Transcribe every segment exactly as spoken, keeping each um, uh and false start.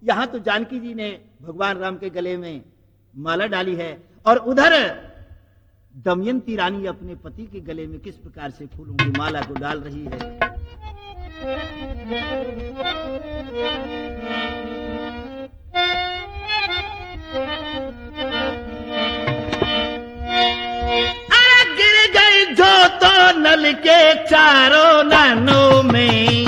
यहां तो जानकी जी ने भगवान राम के गले में माला डाली है और उधर दमयंती रानी अपने पति के गले में किस प्रकार से फूलों की माला को डाल रही है। गिर गई जो तो नल के चारों नानों में,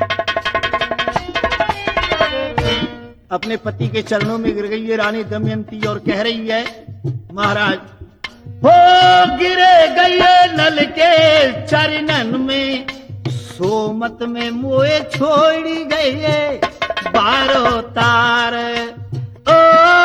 अपने पति के चरणों में गिर गई है रानी दमयंती और कह रही है, महाराज हो गिरे गए नल के चरणन में, सोमत में मोए छोड़ी गए बारो तार। ओ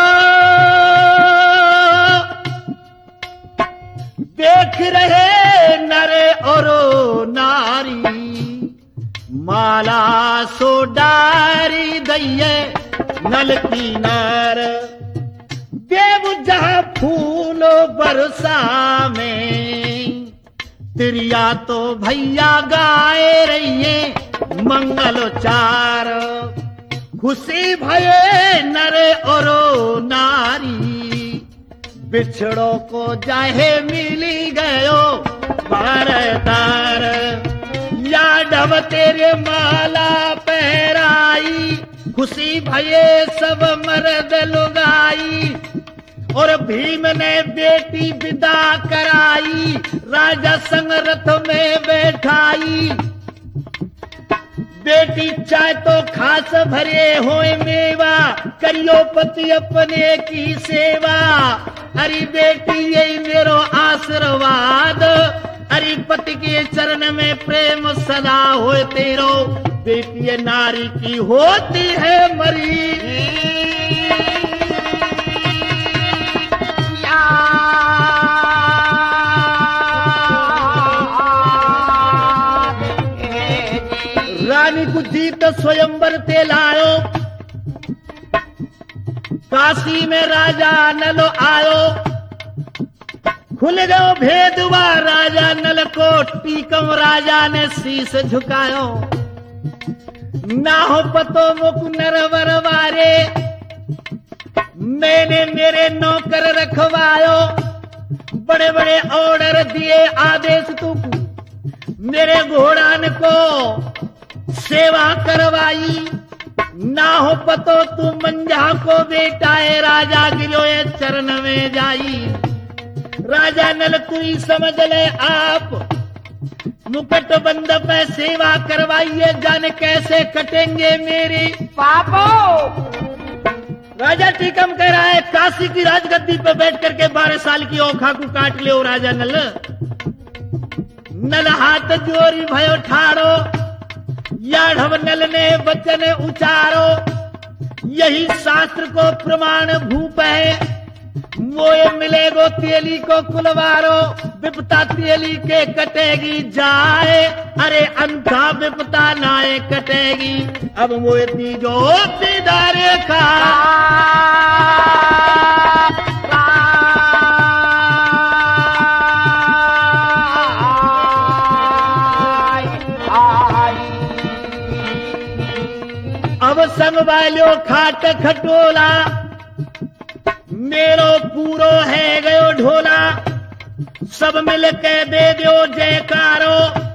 देख रहे नरे और नारी, माला सो डारी दैये नल की नार। देव जहां फूलो बरसा में, तिरिया तो भैया गाए रहिए मंगलोचार। खुशी भये नरे और नारी, बिछड़ो को जाहे मिली गयो बारदार। यादव तेरे माला पहराई, खुशी भये सब मर्द लुगाई। और भीम ने बेटी विदा कराई, राजा संग रथ में बैठाई। बेटी चाहे तो खास भरे होए मेवा, करियो पति अपने की सेवा। अरे बेटी यही मेरो आशीर्वाद, अरे पति के चरण में प्रेम सदा होए तेरो। बेटी नारी की होती है मरी, रानी को जीत स्वयंवर ते लायो, काशी में राजा नल आयो। खुल गयो भेदवा राजा नल को, टीकम राजा ने शीश झुकायो। ना हो पतो मुख नरवर वारे, मैंने मेरे नौकर रखवायो। बड़े बड़े ऑर्डर दिए आदेश तू, मेरे घोड़ान को सेवा करवाई। ना हो पतो तू मंझा को बेटा है, राजा गिलोए चरण में जाई। राजा नल तू ही समझ ले आप, मुकुट बंद पे सेवा करवाइए, जाने कैसे कटेंगे मेरी पापो। राजा टीकम कह रहा है, काशी की राजगद्दी पे बैठ करके बारह साल की औखा को काट ले राजा नल। नल हाथ जोरी भयो ठाड़ो, याढ़व नल ने वचन उचारो। यही शास्त्र को प्रमाण भूप है, मोए मिलेगो तेली को कुलवारो। विपता तेली के कटेगी जाए, अरे अंधा विपता नाए कटेगी। अब मोए तीजो पीदारे का अब संग वालो खाट खटोला, मेरो पूरो है गयो ढोला। सब मिल के दे दो जयकारो,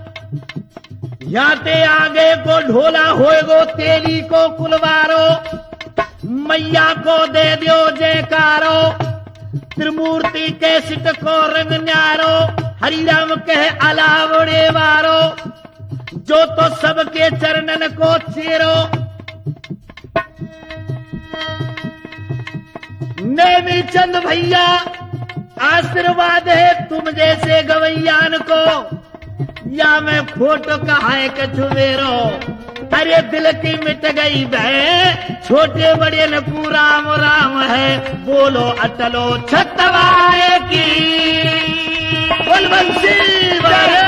याते आगे को ढोला होएगो तेली को कुलवारो। मैया को दे दो जयकारो, त्रिमूर्ति के सिट को रंग न्यारो। हरि राम कहे अलावड़े वारो, जो तो सबके चरणन को चेरो। नेमी चंद भैया आशीर्वाद है तुम जैसे गवैयान को, या मैं खोट कहाए कछु मेरो। अरे दिल की मिट गई बह, छोटे बड़े न राम राम है। बोलो अटलो छतवाए की, बोल बंसी